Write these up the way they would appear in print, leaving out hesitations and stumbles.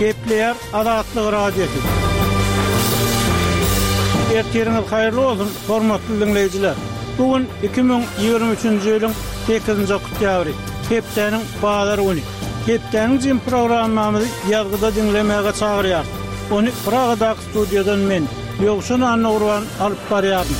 Kepler Azatlyk radiosu. Ertiriniz hayırlı olsun, hormatly dinleyijiler. Bugün 2023-nji ýylyň 8-nji oktýabry. Hepdeniň bağlary güni. Hepdeniň jym programmamyzy ýazgyda dinlemäge çagyrýar. Onu Pragadaky studiýadan men, Ýogşun Annurwan alyp barýarym.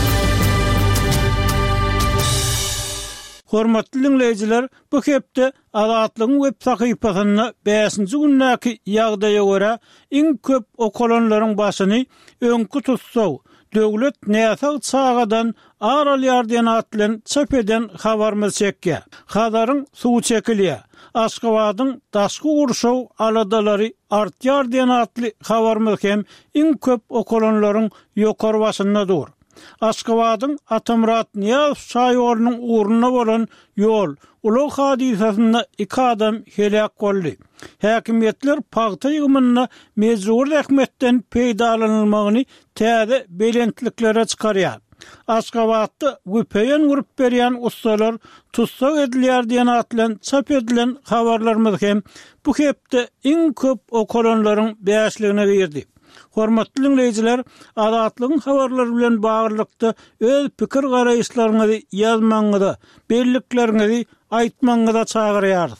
Hormatly dinleyijiler, bu hepde Azatlygyň web sahypasyna 5-nji günnäki ýagdaýa görä iň köp okolanlaryň başyny öňkü tutsaw, döwlet näsä çagadan aralýar diýen atlan çap eden habarmy çekýär. Hadaryň suw çekilýär. Aşgabatyň daşky gurşaw aladalary artýar diýen atly habarmy hem iň köp okolanlaryň ýokary başyndadyr. Aşgabatyň Atamrat Niýaz şaýorunyň uğruna bolan ýol ulug hadisasyna 2 adam helak boldy. Häkimetler paýta ýygmyna mezur rahmetden peýdalanylmagyny täze belentliklere çykarýar. Aşgabatda güpeýen gurup berýän ustalar tutsak edilýär diýen atlan çap edilen habarlarymyz hem bu hepde iň köp okolanlaryň bäşligine girdi. Hormatly dinleyijiler, Azatlygyň habarlary bilen baglykda öz pikir garaýşlaryňyzy ýazmaňyza, belliklerinizi aýtmaňyza çagyrýar.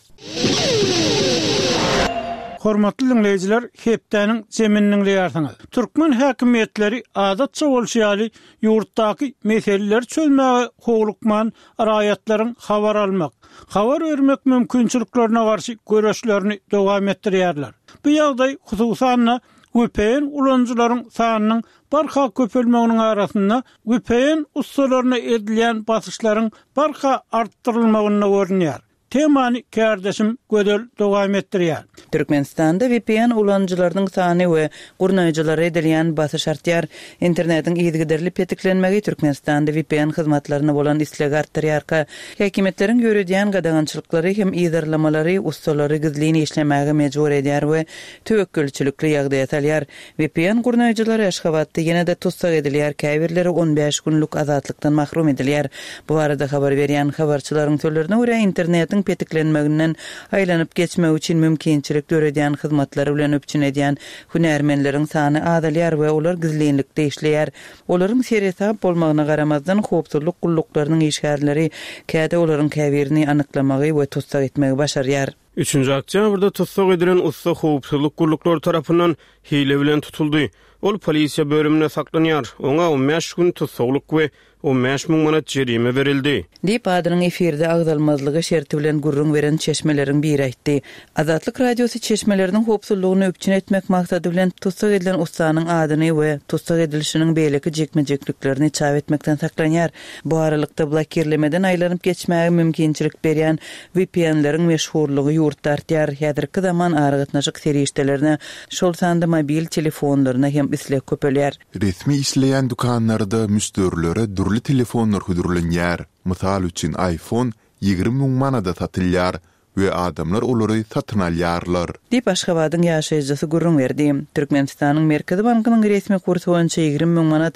Hormatly dinleyijiler, hepdeniň zemininiň ýarsyňyz. Türkmen häkimetleri adatça bolşýaly ýurtdaky meseleler çözmäge hoglukman raýatlaryň habar almak, habar bermek mümkinçiliklerine garşy göreşlerini dowam etdirýärler. Bu ýagdaý hususan güpeýen ulanjylaryň sanynyň barha köpelmeginiň arasynda güpeýen ustalaryna edilýän basyşlaryň barha artdyrylmagyna görünýär. Temany kardeşim gödel dowam etdirýär. Türkmenistanda VPN ulanjylarynyň sany we gurnaýjylary edilýän basyş artýar. Internetiň ýygyderli petiklenmegi Türkmenistanda VPN hyzmatlaryna bolan isleg artýar. Häkimetleriň görýän gadagançylyklary hem ýydarlamalary ustalary gizlini işlemäge mejbur edýär we töwekkülçilikli ýagdaýa salýar. VPN gurnaýjylary Aşgabatda ýene-de tutsak edilýär. Käbirleri 15 günlük azatlykdan mahrum edilýär. Bu arada habar berýän habarçylaryň sözlerine görä internetiň petiklenmeginden aýlanyp geçmek üçin mümkinçilik görýän hyzmatlary bilen öpçün edýän hünärmenleriň sany azalýar we olar gizlenlikde işleýär. Olaryň seriýet bolmagyna garamazdan howpsuzlyk gullaklarynyň işgärleri käde olaryň käbirini anyklamagy we tutsak etmegi başarýar. 3-nji oktýabrda tutsak edilen usta howpsuzlyk gullaklary tarapyndan hile bilen tutuldy. Ol polisiýa bölümine saklanýar. Oňa 15 gün tutsaklyk we 15.000 manat jerime berildi. Dip adynyň efirde agdalmazlygy şerti bilen gurrun beren çeşmeleriň biri aýtdy. Azatlyk radiosu çeşmeleriniň howpsuzlygyny öpçün etmek maksady bilen tutsak edilen ustanyň adyny we tutsak edilişiniň beýleki jekmejekliklerini çap etmekden saklanýar. Bu aralykda blokirlemeden aýlanyp geçmäge mümkinçilik berýän VPN-leriň meşhurlygy ýurtda artýar. Häzirki zaman aragatnaşyk serişdelerine şol sanda mobil telefonlaryna hem isleg köpelýär. Resmi işleýän dukanlarda müşterilere durly telefonlar hudurlanýar. Mysal üçin iPhone 20.000 manada satylýar we adamlar olary satyn alýarlar. Dip Aşgabatyň ýaşaýjysy gurrun berdi. Türkmenistanyň Merkezi bankynyň resmi kursu boýunça 20.000 manat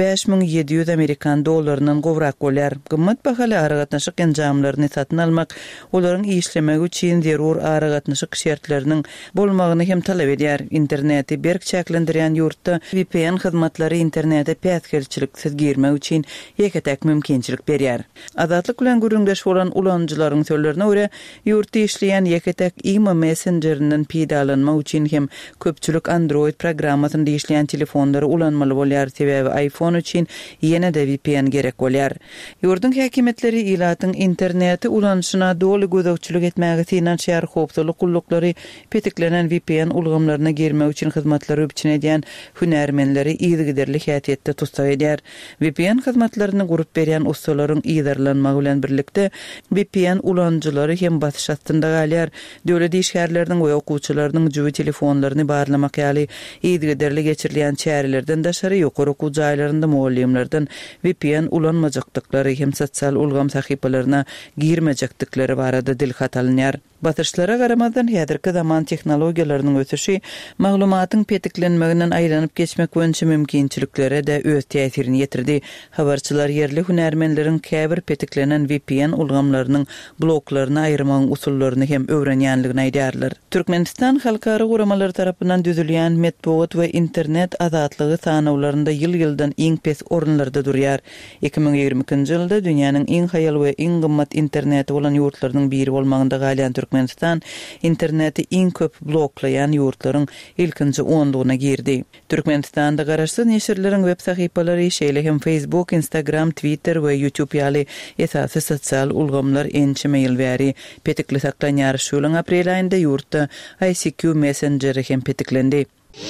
5.700 Amerikan dollarynyň gowrak bolýar. Gymmat bahaly aragatnaşyk enjamlaryny satyn almak, olaryň işlemegi üçin zerur aragatnaşyk şertleriniň bolmagyny hem talap edýär. Interneti berk çäklendirýän ýurtda VPN hyzmatlary internete päsgelçiliksiz girmek üçin ýeketek mümkinçilik berýär. Azatlyk bilen gurrundaş bolan ulanjylaryň sözlerine görä, ýurtda işleýän ýeketek IMO Messengerinden peýdalanmak üçin hem köpçülük Android programmasyny işleýän telefonlary ulanmaly bolýar. Sebäbi iPhone üçin ýene-de VPN gerek bolýar. Ýurdun häkimetleri ilatyň interneti ulanşyna doly gözegçilik etmäge finansiýar howpsuzlyk gullaklary petiklenen VPN ulgamlaryna girmek üçin hyzmatlary öpçün edýän hünärmenleri ýygyderli häsiýetde tutsak edýär. VPN hyzmatlaryny gurup berýän ustalaryň ýydarlanmagy bilen birlikde VPN ulanjylary hem basyş astynda galýar. Döwlet işgärleriniň we okuwçylarynyň jübi telefonlaryny barlamak ýaly ýygyderli geçirilýän çärelerden daşary ýokary okuw jaýlarynda muallimlerden VPN ulanmajakdyklary hem sosial ulgam sahypalaryna girmejekdikleri barada dilhat alınýar. Batışlara garamadan häzirki zaman tehnologiýalarynyň ösüşi maglumatyň petiklenmeginden aýlanyp geçmek boýunça mümkinçiliklere de öz täsirini ýetirdi. Habarçylar yerli hünärmenleriň käbir petiklenen VPN ulgamlarynyň bloklaryny aýyrmagyň usullaryny hem öwrenýänligini aýdarlar. Türkmenistan halkara guramalary tarapyndan düzülýän medeniýet we internet azatlygy sanawlarynda ýyl-ýyldan iň pes orunlarda durýar. 2022-nji ýylda dünýäniň iň haýal we iň gymmat interneti bolan ýurtlarynyň biri bolmagynda galýan Türkmenistan interneti iň köp bloklayan ýurtlaryň ilkinji 10-dugyna girdi. Türkmenistanda garaşsyz neşirleriň web sahypalary şeýle hem Facebook, Instagram, Twitter we YouTube ýaly esasy sosial ulgamlar ençe mail bäri petikli saklanýar. Şu ýylyň aprel aýynda ýurtda ICQ Messenger hem petiklendi.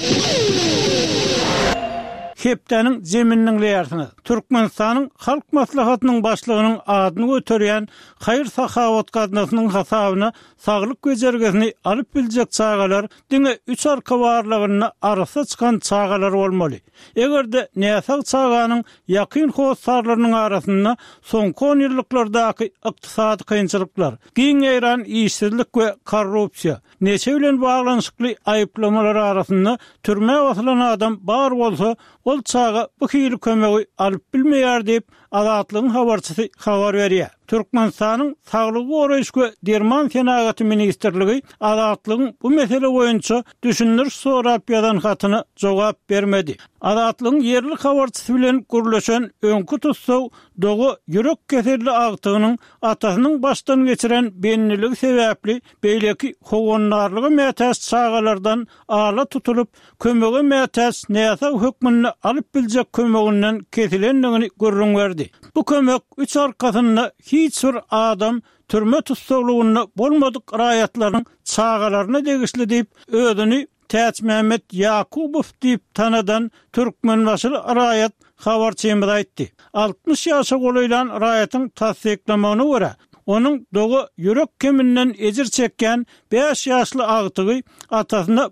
Hepdeniň zemininiň leýärsiňiz. Türkmenistanyň halk maslahatynyň başlygynyň adyny göterýän Haýyr Sahawat gaznasynyň hasabyna saglyk göjergesini alyp biljek çagalar diňe 3 arka barlygyny arasa çykan çagalar bolmaly. Egerde näsä çaganyň ýakyn howsarlarynyň arasynda soňky 10 ýyllardaky ykdysady kynçylyklar, giňeýran işsizlik we korrupsiýa, neçe bilen baglanyşykly aýyplamalar arasynda türme wasylan adam bar bolsa, ol çaga bu hili kömegi alyp bilmeýär diýip azatlygyň habarçysy habar berýär. Türkmenistanyň Saglyk goraýşy derman senagaty ministrligi azatlygyň bu mesele boýunça düşünür sorap ýazan hatyna jogap bermedi. Azatlygyň yerli habarçysy bilen gürleşen öňkü tutsaw dogu ýürek keserli agtygynyň atasynyň başdan geçiren benliligi sebäpli beýleki howanlarlygy mätäs çagalardan ala tutulup kömegi mätäs näse hökmüni alyp biljek kömeginden kesilendigini görüň berdi. Bu kömek 3 arkasynda hiç bir adam türme tutsaglygyny bolmadyk raýatlaryň çagalaryna degişli diýip özüni Täç Mehmet Yakubow diýip tanadan türkmen başly raýat habarçymyz aýtdy. 60 ýaşa golaýlan raýatyň tasdiklamagyna görä, onun dogu ýürek keminden ejir çekken 5 ýaşly agtygy atasyna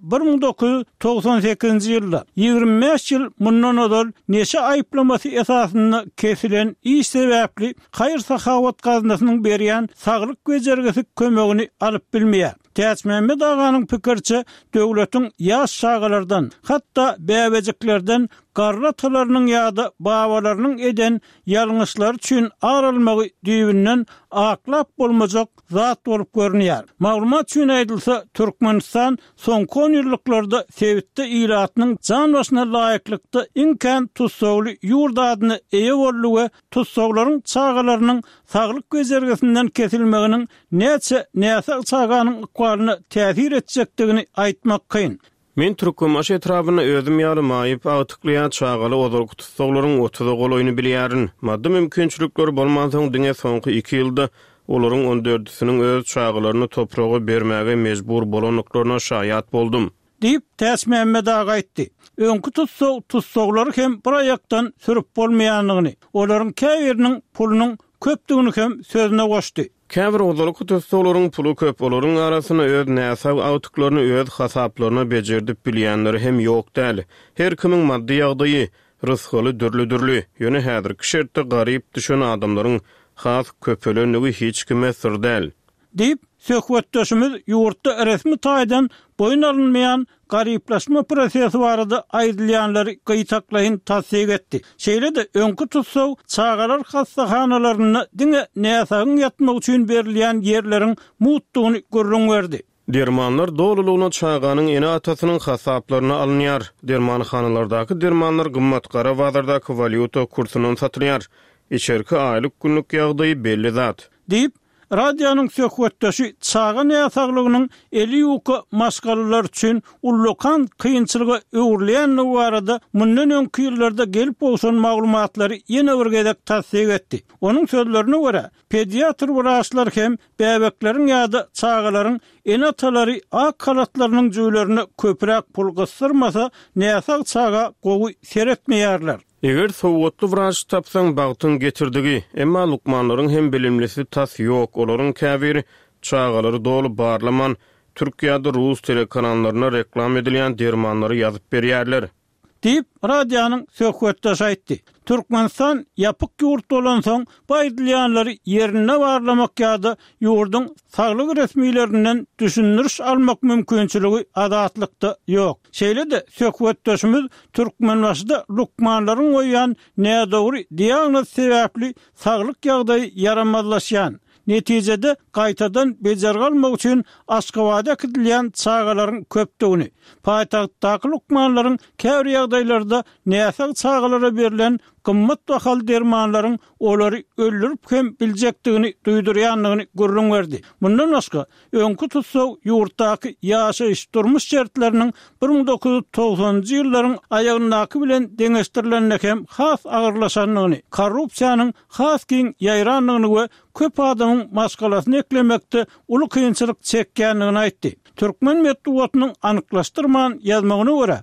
1998-nji ýylda 25 ýyl mundan odal neçe aýplamasy esasynda kesilen iş sebäpli Haýyr Sahawat gaznasynyň berýän saglyk göjergesi kömegini alyp bilmeýär. Täç Mehmet aganyň pikirçe döwletiň ýaş şagalardan, hatda bäbejiklerden garratalarynyň ýa-da babalarynyň eden ýalňyşlar üçin aralmagy düýbünden aklap bolmajak zat bolup görünýär. Maglumat üçin aýdylsa, Türkmenistan soňky 10 ýyllarda sebitde ýylatynyň jan başyna laýyklykda iňken tutsagly ýurt adyny eýe bolýar we tutsaglaryň çagalarynyň saglyk göjergesinden kesilmeginiň näçe çaganyň ykbalyna täsir etjekdigini aýtmak kyn. Men Türkmenbaş etrabyna özüm ýalymaýyp agtyklaýan çagaly ozurk tutsaglaryň otuda golaýyny bilýärin. Madda mümkinçilikler bolmansoň diňe soňky 2 ýylda olaryň 14-siniň öz çagalaryny topraga bermäge mejbur bolanyklaryna şaýat boldum. Diýip Täç Mehmet aga aýtdy. Öňkü tutsaglary hem bir aýakdan sürüp bolmaýanlygyny, olaryň käbiriniň pulunyň köpdigini hem sözüne goşdy. Käbir ozurk tutsaglaryň pulu köp, olaryň arasyna öz näsä awtyklaryny öz hasaplaryna bejerdip bilýänleri hem ýok däl. Her kimiň maddi ýagdaýy, rızkyly dürli. Ýöne häzirki şertde garyp düşen adamlaryň has köpelenligi hiç kime sır däl. Diýip söhbetdeşimiz ýurtda resmi taýdan boyun alınmayan garyplaşma prosesi barada aýdylýanlary gyýtaklaýyn tasdik etdi. Şeýle de öňkü tutsaw çagalar hastahanalaryna diňe näsagyň ýatmak üçin berilýän ýerleriň mutdugyny görüň berdi. Dermanlar doluluğuna çağanın ene atasynyň hasaplaryna alınýar. Dermanxanalardaky dermanlar gymmat gara bazardaky valyuta kursynyň satylýar. İçerki aýlyk günlük ýagdaýy belli zat. Diýip radioның söhbetdeşi çağa näsaglygynyň eli ýoky maşgalalar üçin ullukan kynçylygy öwrleýän barada mundan öňki ýyllarda gelip bolsan maglumatlary ýene bir gezek tasdik etdi. Onuň sözlerine görä, pediatr wraçlar hem bäbekleriň ýa-da çağalaryň enatalary ak kalatlarynyň jüýlerini köpürek pul gysdyrmasa näsag çağa gowy seretmeýärler. Eger sowatly wraç tapsaň bagtyň getirdigi, emma lukmanlaryň hem bilimlisi tas ýok, olaryň käbiri çağalary dolup barlaman Türkiýede Rus telekanallarına reklam edilýän dermanlary ýazyp berýärler. deyip radyanın söhbetdaşı aýtdy. Türkmenistan yapık yurt olan soň baýdylýanlary yerine barlamak ýa-da ýurdun saglyk resmiýlerinden düşündiriş almak mümkinçiligi adatlykda ýok. Şeýle-de söhbetdaşymyz Türkmenbaşyda lukmanlaryň goýan nädogry diagnoz sebäpli saglyk ýagdaýy yaramazlaşýan. Netijede gaýtadan bejer galmak üçin Aşgabatda gidilýän çağalaryň köpdigini, paýtagtdaky lukmanlaryň käbir ýagdaýlarda näsek çağalara berilen gymmat bahal dermanlaryň olary öldürüp hem biljekdigini duýdurýanlygyny görüň berdi. Bundan başga öňkü tutsaw ýurtdaky ýaşaýyş durmuş şertleriniň 1990-njy ýyllaryň aýagyndaky bilen deňeşdirilen hem has agyrlaşanlygyny, korrupsiýanyň has giň ýaýranlygyny we köp adamyň maskalasyny eklemekde uly kynçylyk çekýänligini aýtdy. Türkmen medeniýetiniň anyklaşdyrman ýazmagyna görä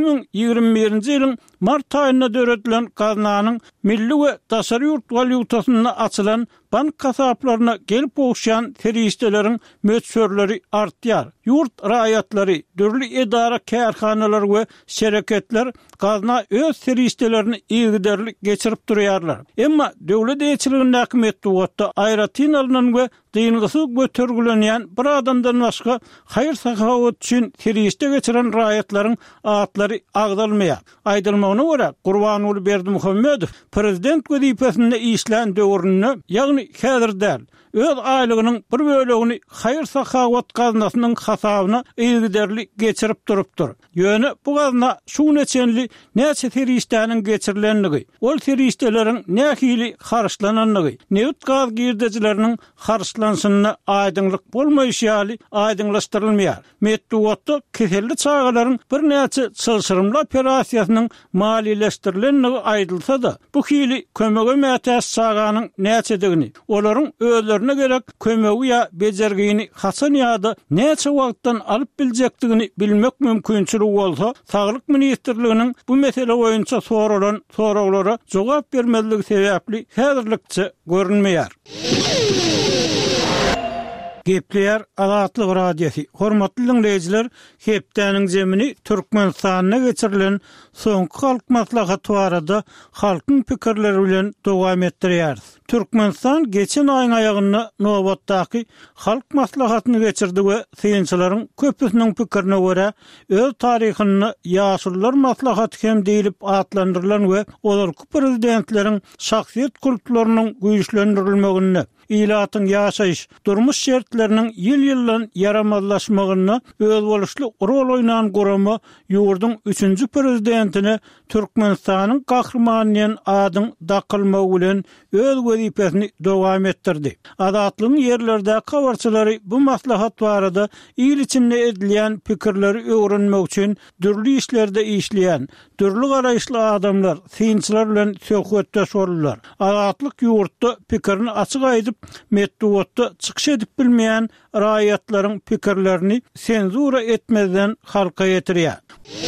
2021-nji ýylyň mart aýynda döredilen gaznanyň milli we daşary ýurt valyutasyna açylan bank kasaplaryna gelip boğuşan ferişteleriň möçörleri artýar. Yurt raýatlary, dürli edara kärhanalar we şereketler gazna öz feriştelerini ýygyderlik geçirip durýarlar. Emma döwlet eýçiligindäki medeniýetde aýratyn alynan we dyngysyz götergilenýän bir adamdan başga haýır sahawat üçin ferişte geçiren raýatlaryň atlary agdalmaýar. Aýdylmagyna görä Gurbanuly Berdimuhammedow prezident wezipesinde işlän döwrüne ýagny häzirden öz aýlygynyň bir bölegini haýır sahawat gaznasynyň hasabyna ýygyderlik geçirip durupdyr. Ýöne bu gazna şu neçenli näçe feriştäniň geçirilenligi, ol ferişteleriň nähili harçlananlygy, newt gaz girdejileriniň harçlansynyna aýdynlyk bolmaýşaly aýdynlaşdyrylmaýar. Medeniýetde keselli çağalaryň bir näçe çylşyrymly operasiýasynyň maliýeleşdirilenligi aýdylsa-da, bu hili kömege mätäs çağanyň näçedigini, olaryň özlerine gerek kömegi ýa bejergini haçan ýa-da näçe wagtdan alyp biljekdigini bilmek mümkinçiligi bolsa, Saglyk ministrliginiň bu mesele boýunça soralan soraglara jogap bermezligi sebäpli häzirlikçe görünmeýär. Gepler Azatlyk radiosi. Hormatly dinleyijiler, hepdäniň jemini Türkmenistana geçirilen soňky halk maslahaty barada halkyň pikirleri bilen dowam etdirýär. Türkmenistan geçen aýyň aýagynda nobatdaky halk maslahatyny geçirdi we synçylaryň köpüsiniň pikirine görä öz taryhyny ýaşullar maslahaty hem diýilip atlandyrylan we olarky prezidentleriň şahsiýet kultlarynyň güýçlendirilmegini, ýylatyň ýaşaýyş durmuş şertleriniň ýyl-ýyldan yaramazlaşmagyny öz boluşly rol oýnan gorama ýurdun 3-nji prezidentini Türkmenistanyň gahrymanyň adyň dakylmagy bilen öz wezipesini dowam etdirdi. Azatlygyň ýerlerde kawarçylary bu maslahat barada ýyl içinde edilýän pikirleri öwrenmek üçin dürli işlerde işleýän, dürli garaýşly adamlar, synçylar bilen söhbetdeş bolurlar. Azatlyk ýurtda pikirini açyk aýdyp, medeniýetde çykyş edip bilmeýän raýatlaryň pikirlerini senzura etmezden halka ýetirýär.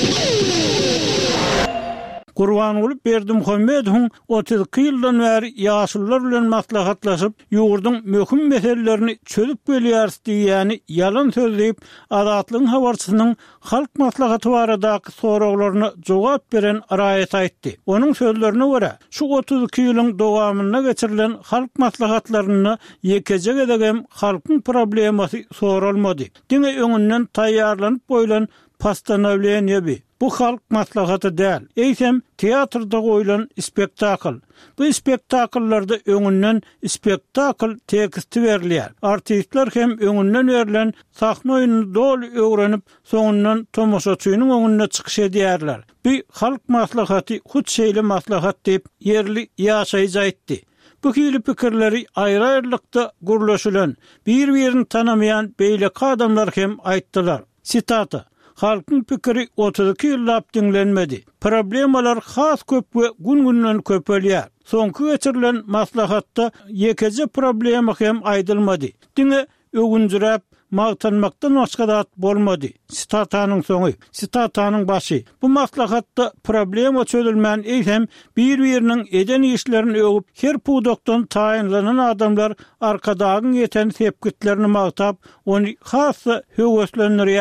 Gurbanuly Berdimuhammedow 32 ýyldan bäri ýaşullar bilen maslahatlaşyp ýurdun möhüm meselelerini çözüp bilýär diýýäni ýalan sözleyip Azatlygyň habarçysynyň halk maslahaty baradaky soraglaryna jogap beren raýat aýtdy. Onuň sözlerine görä, şu 32 ýylyň dowamyna geçirilen halk maslahatlaryny ýekejek edegem halkyň problemasy soralmady. Diňe öňünden taýýarlanyp boýlan pastanowleniýe bu halk maslahaty däl. Eýsem teatrda goýulan spektakl. Bu spektakllarda öňünden spektakl teksti berilýär. Artistler hem öňünden berilen sahna oýunyny dol öwrenip, soňundan tomoşaçynyň öňüne çykyş edýärler. Bu halk maslahaty hutşeýli maslahat diýip ýerli ýaşaýjy aýtdy. Bu hili pikirleri aýry-aýrylykda gurlaşylan, bir-birini tanamayan beýleki adamlar hem aýtdylar. Sitata: halkyň pikiri 32 ýyllap dinlenmedi. Problemalar has köp we gün-günden köpelýär. Soňky geçirilen maslahatda ýekeje problema hem aýdylmady. Diňe öwünjüräp magtanmakdan başga dat bolmady. Sitataның soňy, sitataның başy. Bu maslahatda problema çözülmän eýsem bir-biriniň eden işlerini öwüp her pudokdan taýinlanan adamlar arkadagyň ýeten sepkitlerini magtap, ony hasy höweslendirýärler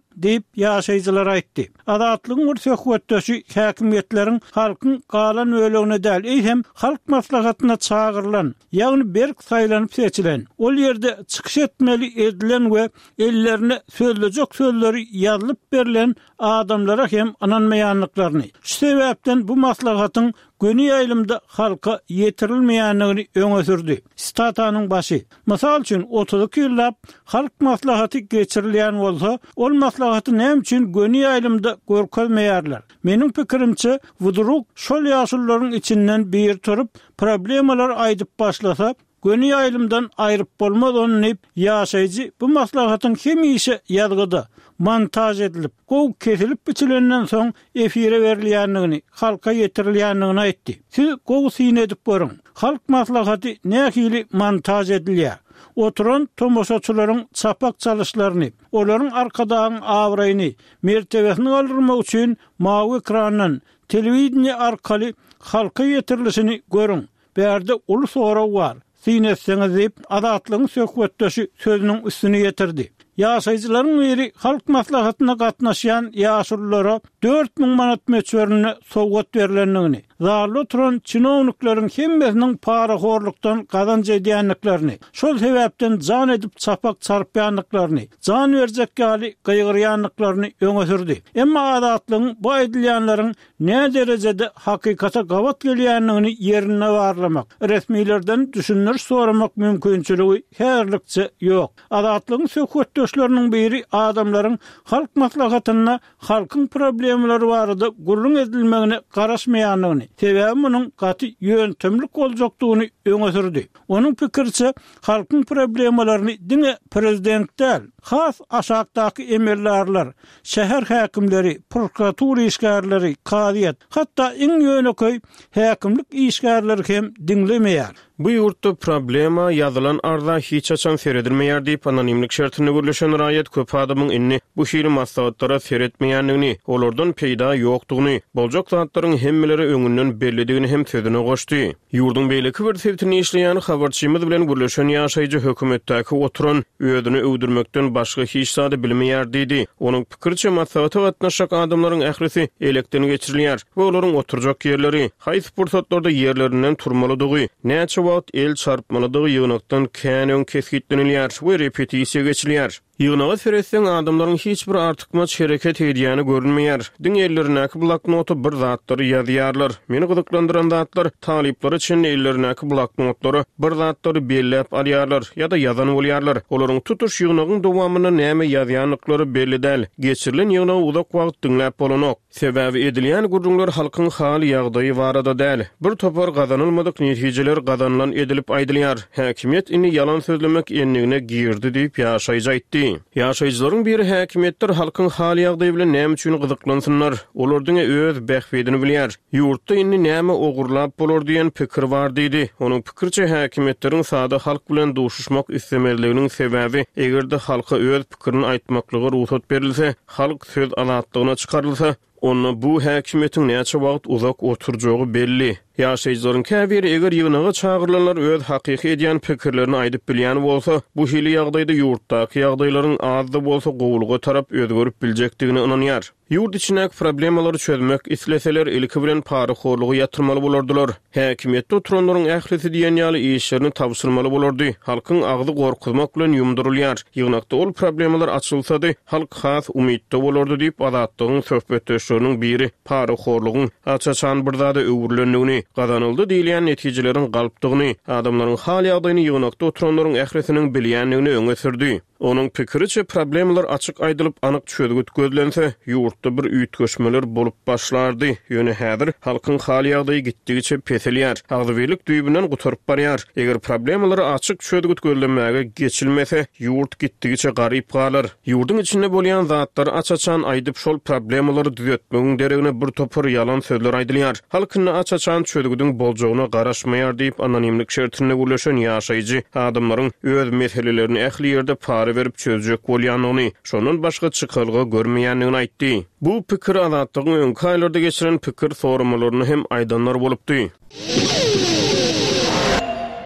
deyip yaşayıcılar aýtdy. Adatlygyň söhbetdeşi häkimetleriň halkyň galan ölegine däl, hem halk maslahatyna çağırılan, ýagny berk saýlanyp seçilen, ol ýerde çykyş etmeli edilen we ellerine söylejek sözleri ýazylyp berilen adamlara hem ananmaýanlyklaryny. Şu sebäpden bu maslahatyň göni ýaýlymda halka ýetirilmeýänligini öňe sürdi. Statanyň başy. Mysal üçin 32 ýyllap halk maslahaty geçirilýän bolsa, ol maslahaty näme üçin göni ýaýlymda görkezmeýärler? Meniň pikirimçe, wuduruk şol ýaşullaryň içinden bir turup problemalar aýdyp başlasa, göni ýaýlymdan aýryp bolmaz onu ýaşaýjy bu maslahatyň hem işe ýadgyda montaj edilip, gow kesilip biçilenden soň efire berilýänligini, halka ýetirilýänligini aýtdy. Siz gow syn edip görüň. Halk maslahaty nähili montaj edilýär. Oturan tomoşaçylaryň çapak çalyşlaryny, olaryň arkadagyň awraýyny, mertebesini aldyrmak üçin mawy ekrandan, telewiziýa arkaly halka ýetirilişini görüň. Berde ulu soraw bar. Syn etseňiz diýip adatlygyň söhbetdeşi sözüniň üstüne ýetirdi. Ýaşaýjylaryň biri halk maslahatyna gatnaşýan ýaşurlara 4000 manat meçberini sowgat berilenligini, zarly oturan çynowniklaryň hemmesiniň paraxorlukdan gazanç edýänliklerini, şol sebäpden jan edip çapak çarpýanlyklaryny, jan berjek gali gaýgyrýanlyklaryny öňe sürdi. Emma adatlygyň bu edilýänleriň ne derejede hakykata gawat gelýänligini ýerine barlamak, resmilerden düşünür soramak mümkinçiligi herlikçe ýok. Adatlygyň söhbetdeşleriniň biri adamlaryň halk maslahatyna, halkyň problemleri barada gurrun edilmegine garaşmaýanlygyny, sebäbi munyň gaty ýöntemlik boljakdygyny öňe sürdi. Onuň pikirçe, halkyň problemalaryny diňe prezident däl, has aşagdaky emellerler, şäher häkimleri, prokuratura işgärleri, kadyet, hatda iň ýöneköy häkimlik işgärleri hem diňlemeýär. Bu ýurtda problema ýazylan arda hiç açan seredilmeýär diýip anonimlik şertine gürleşen raýat köp adamyň inni bu şeýle maslahatlara seretmeýänligini, olardan peýda ýokdugyny, boljak zatlaryň hemmeleri öňünden belledigini hem sözüne goşdy. Ýurdun beýleki bir sebäpini işleýän habarçymyz bilen gürleşen ýaşaýjy hökümetdäki oturan öýdüni öwdürmekden başga hiç zady bilmeýär diýdi. Onuň pikirçe maslahaty gatnaşak adamlaryň ährisi elekden geçirilýär we olaryň oturjak ýerleri, haýsy pursatlarda ýerlerinden turmalydygy, näçe el çarpmalydygy ýygnakdan känön kesgitlenilýär we repetisiýa geçilýär. Ýygnaga seretseň adamlaryň hiç bir artykmaç hereket edýäni görünmeýär. Diň ellerindäki bloknoty bir zatlary ýazýarlar. Meni gyzyklandyran zatlar talyplar üçin ellerindäki bloknotlary bir zatlary belläp alýarlar ýa-da ýazan bolýarlar. Olaryň tutuş ýygnagyň dowamyny näme ýazýanlyklary belli däl. Geçirilen ýygnagy uzak wagt dinläp bolanok. Sebäbi edilýän gurrunlar halkyň haly ýagdaýy barada däl. Bir topar gazanylmadyk netijeler gazanlan edilip aýdylýar. Häkimet ini ýalan sözlemek enligine girdi diýip ýaşaýjy aýtdy. Ýaşaýjylaryň biri häkimetler halkyň haly ýagdaýy bilen näme üçin gyzyklansynar, olardyň öz bähbedini bilýär. Ýurtda inni näme ogurlap bolar diýen pikir bar diýdi. Onuň pikirçe häkimetleriň sada halk bilen duşuşmak istemezliginiň sebäbi egerde halka öz pikirini aýtmaklygy ruhsat berilse, halk söz azatlygyna çykarylsa, onna bu häkimetiň näçe wagt uzak oturjagy belli. Ýaşaýjylaryň käbiri eger ýygnaga çağırlanlar öz hakyky edýän pikirlerini aýdyp bilýän bolsa, bu hili ýagdaýda ýurtdaky ýagdaýlaryň azdy bolsa gowulga tarap özgörüp biljekdigini inanýar. Ýurt içindäki problemalary çözmek isleseler ilki bilen paraxorlugy ýatyrmaly bolardylar. Häkimetde oturanlaryň ählisi diýen ýaly işlerini tapşyrmaly bolardy. Halkyň agdy gorkuzmak bilen ýumdurulýar. Ýygnakda ol problemalar açylsady, halk has umytda bolardy diýip adatlygyň söhbetdeşleriniň biri paraxorlugyň açaçan bir zada öwürlendigini, gazanyldy diýilen netijelerin galpdygyny, adamlaryň haly ýagdaýyny ýygnakda oturanlaryň ähresiniň bilýänligini öňe sürdi. Onuň pikiriçe problemler açyk aýdylyp anyk çözgüt gözlense, ýurtda bir üýtgeşmeler bolup başlardy. Ýöne häzir halkyň haly ýagdaýy gitdigiçe peselýär, agdybelik düýbünden guturup barýar. Eger problemleri açyk çözgüt gözlenmäge geçilmese, ýurt gitdigiçe garyp galar. Ýurdun içinde bolýan zatlar açaçan aýdyp şol problemleri düzeltmegiň deregine bir topar ýalan sözler aýdylýar. Halkyň açaçan çözgüdüň boljagyna garaşmaýar diýip anonimlik şertine gürleşen ýaşaýjy adamlaryň öz meselelerini ähli ýerde para verip çözjek bolýanyny, şonun başga çykylgy görmeýänligini aýtdy. Bu pikir azatlygyň öňki aýlarda geçiren pikir sorumlaryny hem aýdanlar bolupdy.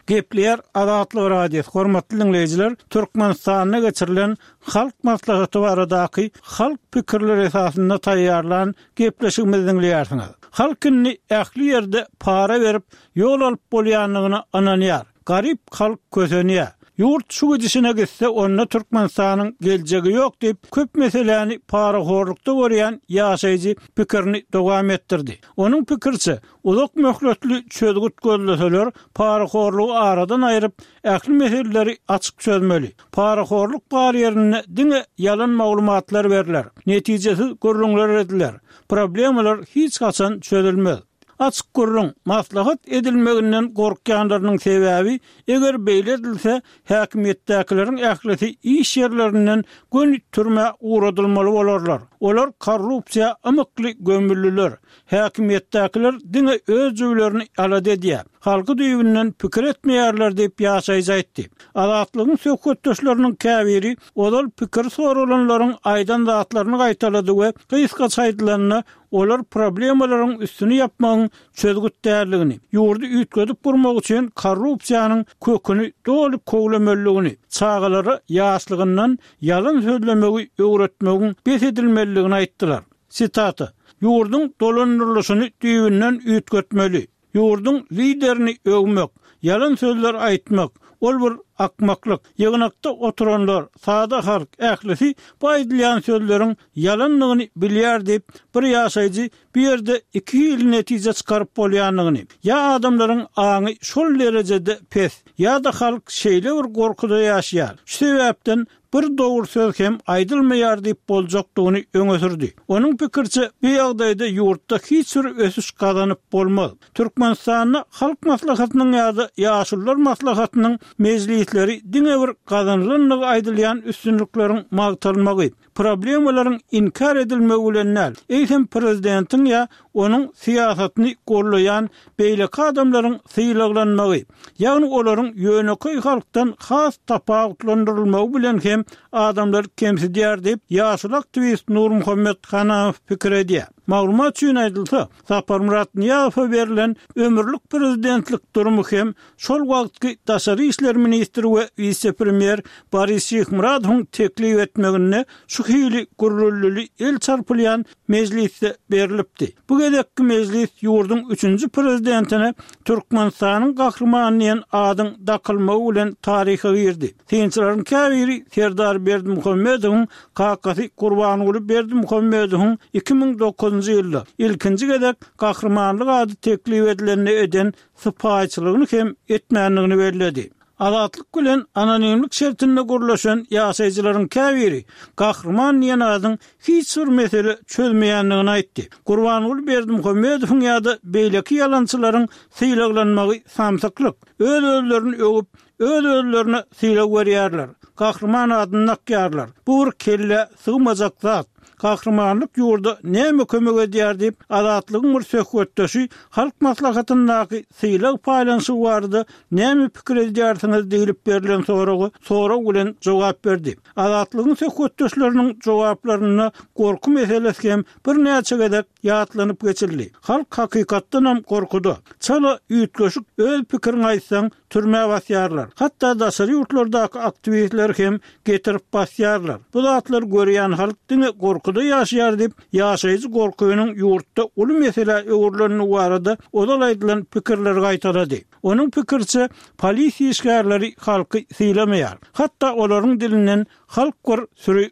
Gepler Azatlyk radiosu hormatly dinleyijiler, Türkmenistanyna geçirilen halk maslahaty baradaky halk pikirleri esasynda taýýarlan gepleşigimizi dinleýärsiňiz. Halkyny ähli ýerde para berip ýol alyp bolýanlygyny ananýar. Garip halk kösenýär. Yurt şu gidişine gitse onunla Türkmenistanyň geljegi ýok diýip köp meseleni paraxorlukda görýän ýaşaýjy pikirini dowam etdirdi. Onuň pikirçe, uzak möhletli çözgüt gözleseler paraxorlugy aradan aýryp ähli meseleleri açyk çözmeli. Paraxorluk barýerine diňe ýalan maglumatlar berler. Netijesiz görüňler ediler. Problemalar hiç kaçan çözülmez. Açık gurrun maslahat edilmeginden gorkýanlarynyň sebäbi eger beýle edilse häkimetdäkilerin ählisi iş ýerlerinden gün türme uğradylmaly bolarlar. Olar korrupsiýa amykly gömüllüler. Häkimetdäkiler diňe öz öýlerini alady edýär. Halky düýbünden pikir etmeýärler diýip ýaşaýjy. Azatlygyň söhbetdeşleriniň käbiri olal pikir soralanlaryň aýdan zatlaryny gaýtalady we gyska çaýdylanyny olar problemalaryň üstüni ýapmagyň çözgüt därligini, ýurdu üýtgedip burmak üçin korrupsiýanyň köküni doly kowlamalygini, çağalary ýaşlygyndan ýalan sözlemegi öwretmegiň besedilmeligini aýtdylar. Sitaty: "Ýurdun dolanyrlyşyny düýbünden üýtgetmeli. Ýurdun liderini öwmek, ýalan sözler aýtmak, ol bir akmaklyk. Ýygnakda oturanlar, sada halk ählisi baýdylýan sözleriň ýalanlygyny bilýär diýip bir ýaşaýjy bir ýerde iki ýyl netije çykaryp bolýanlygyny, ýa adamlaryň aňy şol derejede pes, ýa-da halk şeýle bir gorkuda ýaşaýar. Şu sebäpden bir dogry söz hem aýdylmaýar diýip boljakdygyny öňe sürdi. Onuň pikirçe, bu ýagdaýda ýurtda hiç bir ösüş gazanyp bolmaz. Türkmenistanyň halk maslahatynyň ýa-da ýaşullar maslahatynyň mejlisleri diňe bir gazanlygyny aýdylýan üstünlikleriň magtalmagy, problemalaryň inkar edilmegi bilen näl. Eýsem prezidentiň ýa onuň siýasatyny gorlayan beýleki adamlaryň syýlaglanmagy, ýagny olaryň ýöneköy halkdan has tapawutlandyrylmagy bilen hem adamlar kemsidýär diýip ýaşul aktivist Nur Muhammed Hanafi pikir edýär. Maglumat üçin aýdylsa, Sapar Murat Niýazowa berilen ömürlük prezidentlik durumu hem şol wagtky daşary işler ministri we vice-premier Boris Şyhmuradowyň teklip etmegine şu hili gurrully el çarpylýan mejlisde berilipdi. Bu gedekki mejlis ýurdun 3-nji prezidentine Türkmenistanyň gahrymanyň adyň dakylmagy bilen taryha girdi. Tinçilaryň käbiri Serdar Berdimuhammedowyň kakasy Gurbanyguly Berdimuhammedowyň 2009 ýylda ilkinji gedek gahrymanyk ady teklip edilenini eden sypaýçylygyny hem etmänligini bellädi. Azatlyk bilen anonimlik şertinde gurlaşan ýaşaýjylaryň käbiri gahrman ýanadyň hiç bir mesele çözmeýänligini aýtdy. Gurbanyguly Berdimuhammedowyň ýa-da beýleki ýalançylaryň syýlaglanmagy samsaklyk. Öz özlerini öwüp, öz özlerini syýlag berýärler. Gahrman adyny nakýarlar. Bu bir kelle sığmajak zat. Gahrmanlyk ýurda näme kömek edýär diýip azatlygyň bir söhbetdeşi halk maslahatyndaky syýlag paýlanşy bardy, näme pikir edýärsiňiz diýilip berilen soragy bilen jogap berdi. Azatlygyň söhbetdeşleriniň jogaplaryna gorku meselesi hem bir näçe gedek ýatlanyp geçildi. Halk hakykatdan hem gorkudy. Çala üýtgeşik öz pikirini aýtsaň türme basýarlar. Hatda daşary ýurtlardaky aktivistler hem getirip basýarlar. Bu zatlar görýän halk diňe gorkuda ýaşaýar diýip ýaşaýjy gorkuwynyň ýurtda uly mesele öwürlerini barada odal aýdylan pikirleri gaýtarady. Onuň pikirçe, polisiýa işgärleri halky syýlamaýar. Hatda olaryň dilinden halk gor sürü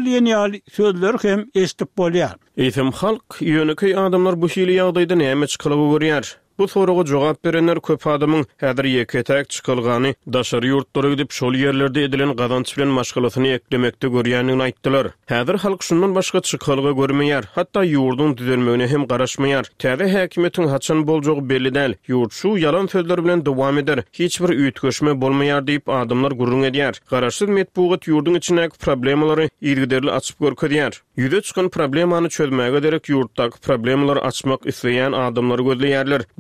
mal sözler hem eşitip bolýar. Eýsem halk ýöneköy adamlar bu şeýle ýagdaýda näme çykylyp görýär? Bu soraga jogap berenler köp adamyň häzir ýeketäk çykylgany, daşary ýurtlara gidip şol ýerlerde edilen gazanç bilen maşgalatyny eklemekde görýänligini aýtdylar. Häzir halk şundan başga çykylgy görmeýär, hatda ýurdun düzelmegine hem garaşmaýar. Täze häkimetiň haçan boljagy belli däl. Ýurt şu ýalan sözler bilen dowam eder. Hiç bir üýtgeşme bolmaýar diýip adamlar gurrun edýär. Garaşsyz metbuat ýurdun içindäki problemalary ýergiderli açyp görkezýär. Ýüze çykan problemany çözmäge gerek ýurtdaky problemalary açmak isleýän adamlary gözleýärler.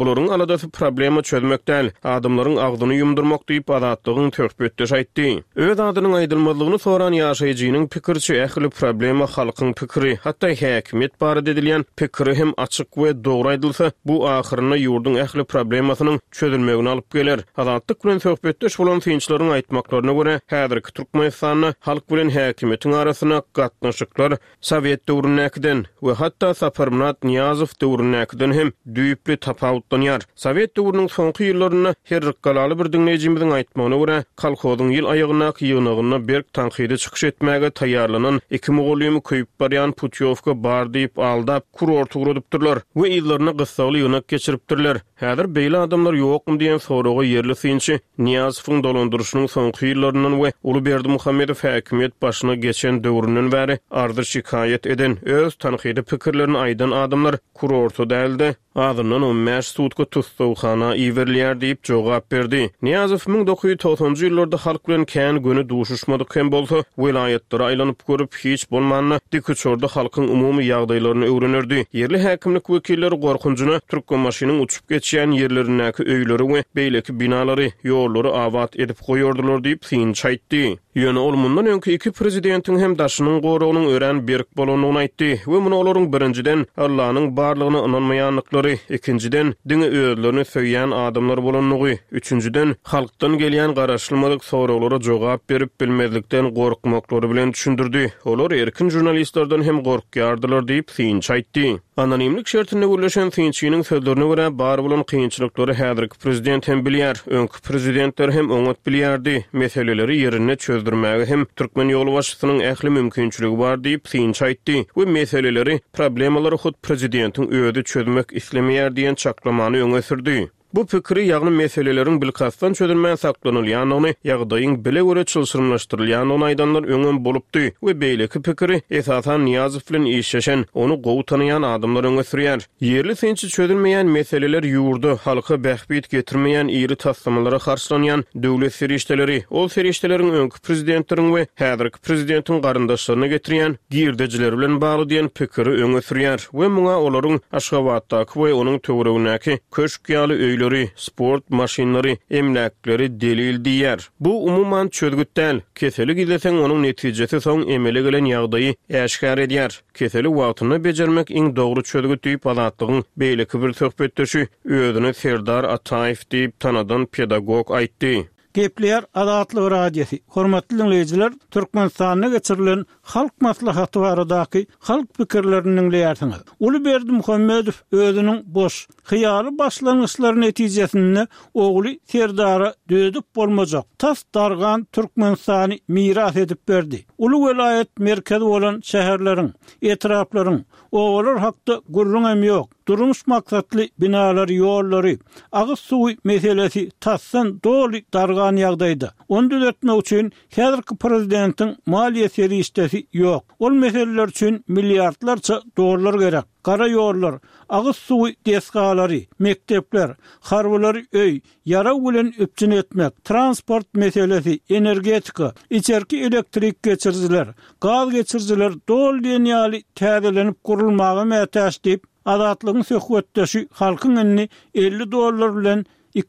olaryň aladasy problema çözmek däl, adamlaryň agdyny ýumdurmak diýip azatlygyň töhbetde aýtdy. Öz adynyň aýdylmalygyny soran ýaşaýjynyň pikirçi ähli problema halkyň pikiri, hatda häkimet barada edilýän pikiri hem açyk we dogry aýdylsa, bu ahyryna ýurdun ähli problemasynyň çözülmegine alyp geler. Azatlyk bilen söhbetde bolan finçleriň aýtmaklaryna görä, häzirki Türkmenistanyň halk bilen häkimetiň arasyna gatnaşyklar Sowet döwründäkiden we hatda Saparmurat Niyazow döwründäkiden hem düýüpli tapawutlanýar. Sowet döwrüniň soňky ýyllaryna her galaly bir dinleýijimiziň aýtmagyna görä, kolhozyň ýyl aýagyna ýygynygyna berk tanqydy çykyş etmäge taýýarlanan 2 mogolymy köýüp barýan Putyovka bar diýip aldap kurort urudypdyrlar we ýyllaryna gyssaly ýynak geçiripdirler. Häzir beýle adamlar ýokmy diýen soraga ýerli finçi Niyazowyň dolandyrşynyň soňky ýyllaryndan we Ulyberdi Muhammedow häkimet başyna geçen döwründen bäri ardy şikayet eden öz tanqydy pikirlerini aýdan adamlar kurortu däldi. Adamdan 15 sutka tutsawxana iwerlýär diýip jogap berdi. Niyazow 1990-njy ýyllarda halk bilen kän göni duşuşmadyk hem bolsa, welaýetleri aýlanyp görüp hiç bolmanna dikçorda halkyň umumy ýagdaýlaryny öwrenerdi. Yerli häkimlik wekilleri gorkunjyna Türkmenmaşynyň uçup geçýän ýerlerindäki öýleri we beýleki binalary, ýollary awat edip goýordylar diýip finç aýtdy. Ýöne ol mundan öňki iki prezidentiň hem daşynyň goragynyň ören berk bolanyny aýtdy we muny olaryň birinciden Allah'nyň barlygyna inanmaýanlyklary, ikinciden diňe özlerini söýýän adamlar bolanyny, üçünciden halkdan gelýän garaşlmadyk soraglary jogap berip bilmezlikden gorkmaklary bilen düşündirdi. Olar erkin jurnalistlerden hem gorkýardylar diýip finç aýtdy. Anonimlik şertinde gürleşen finçiniň sözlerine görä bar bolan kynçylyklary häzirki prezident hem bilýär, öňkü prezidentler hem oňat bilýärdi. Meseleleri ýerine çözdürmäge hem Türkmen ýoly başçysynyň ähli mümkinçiligi bar diýip finç aýtdy we meseleleri, problemalary hut prezidentiň öýde çözmek islemeýär diýen çaklamany öňe sürdi. Bu pikiri ýagny meselelerin bilkasdan çözülmän saklanylýanyny, ýagdaýyň bile görä çylşyrmlaşdyrylýanyny aýdanlar öňem bolupdy we beýleki pikiri esasan Niyazow bilen işleşen, onu gowy tanıyan adamlar öňe sürýär. Yerli finçi çözülmeýän meseleler ýurda halka bähbit getirmeýän iri taslamalara karşılanýan döwlet serişdeleri, ol serişdeleriň öňkü prezidentleriň we häzirki prezidentiň garyndaşlaryna getirýän girdejiler bilen bagly diýen pikiri öňe sürýär we muňa olaryň Aşgabatdaky we onuň töweregindäki köşk ýaly sport maşinleri, emlakleri delil diýär. Bu umuman çözgüt däl. Keselik izlesen onuň netijesi soň emele gelen ýagdaýy äşkar edýär. Keselik wagtyny bejermek iň dogry çözgüt diýip azatlygyň beýleki bir söhbetdeşi özüne Serdar Ataýew diýip tanadan pedagog aýtdy. Gepler Azatlyk radiosu. Hormatly dinleýijiler, Türkmenistanyna geçirilen halk maslahaty baradaky halk pikirlerini dinleýärsiňiz. Ulyberdi Muhammedow özüniň boş, hyýaly başlangyçlaryny netijesinde ogly Serdara dödüp bolmajak. Tas dargan Türkmenistany miras edip berdi. Uly welaýet merkezi bolan şäherleriň, etraplaryň oğlar hakda gurrun ýok. Durmuş maksatly binalar, ýollary, agyz suwy meselesi tassan doly dargan ýagdaýda. Onu düzeltmek üçin häzirki prezidentiň maliýe serişdesi ýok. Ol meseleler üçin milliardlarça dollar gerek. Kara ýollar, agyz suwy desgalary, mektepler, harwlary öý, ýara bilen öpçün etmek, transport meselesi, energetika, içerki elektrik geçirjiler, gaz geçirjiler dol dünýäli täzelenip gurulmagy mätäş diýip azatlygyň söhbetdeşi halkyň önüne $50 bilen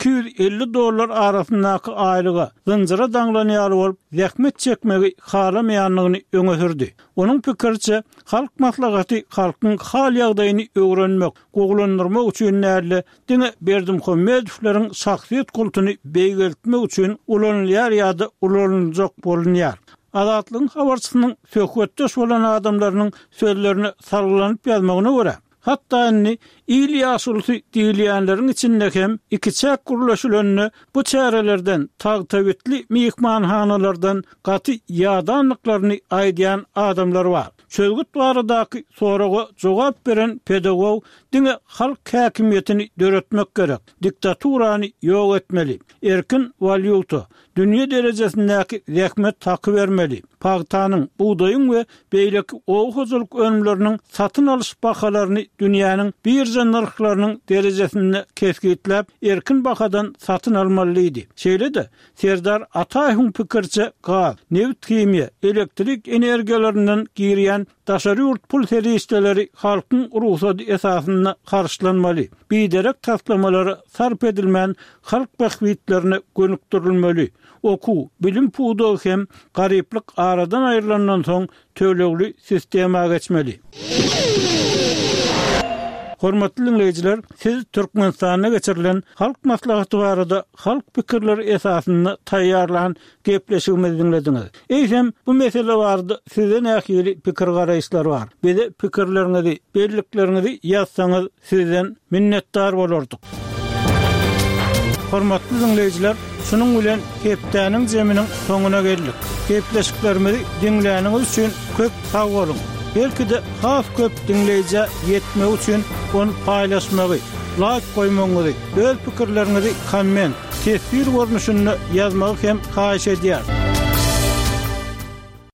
$250 arasyndaky aýlyga zynjyra daňlanýar bolup zähmet çekmegi halamaýanlygyny öňe sürdi. Onuň pikirçe, halk maslahaty halkyň hal ýagdaýyny öwrenmek, goglandyrmak üçin näle diňe Berdi Muhammedowlaryň şahsiýet kultuny beýgeltmek üçin ulanylýar ýa-da ulanylajak bolunýar. Azatlygyň habarçysynyň söhbetdeş bolan adamlarynyň sözlerini sargylanyp ýazmagyna görä, hatta inni İlyasulty diýilýänleriň içinde hem iki çäk gurulşylaryny bu çärelerden tagtawitli mihmanhanalardan gaty ýadanlyklaryny aýdýan adamlar bar. Çözgüt baradaky soraga jogap beren pedagog diňe halk häkimetini döretmek gerek. Diktaturany ýok etmeli. Erkin valyuta, dünýä derejesindäki rehmet taky bermeli. Pagtanyň, buğdaýyň we beýleki oğuzlyk önümleriniň satyn alyş bahalaryny dünýäniň birja narhlarynyň derejesini keskitlep erkin bakadan satyn almalydy. Şeýle-de Serdar Ataýewiň pikirçe gaz, neft kimya, elektrik energiýalarinden girýän daşary urt pul seriýetleri halkyň ruhsat esasyna karşılanmaly. Biderek taslamalary sarp edilmän halk bahwitlerini gönükdirilmeli. Oku, bilim pudu hem gariplik aradan ayrılandan soň tölegli sistema geçmeli. Hormatly dinleyijiler, siz Türkmenistana geçirilen halk maslahaty barada halk pikirleri esasyny taýýarlanan gepleşigimizi dinlediňiz. Eýsem bu mesele barada size nähili pikir garaýşlar bar. Bize pikirleriňizi, belliklerinizi ýazsaňyz sizden minnetdar bolardyk. Hormatly dinleyijiler, şunun bilen hepdäniň jeminiň soňuna geldik. Gepleşiklerimizi dinläniňiz üçin köp sag bolun. Belki de has köp dinleyici yetme üçün onu paylaşmagy, like koymagy, öz pikirlerinizi komment, tesbir görnüşünü yazmagy hem haýyş edýär.